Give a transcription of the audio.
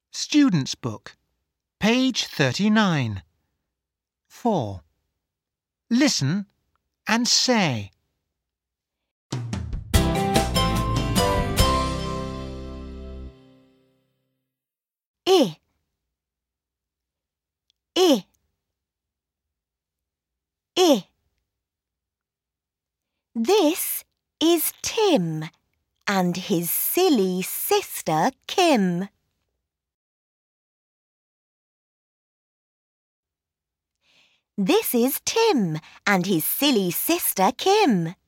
Student's Book, page 39. 4. Listen and say. I. This is Tim and his silly sister Kim. This is Tim and his silly sister Kim.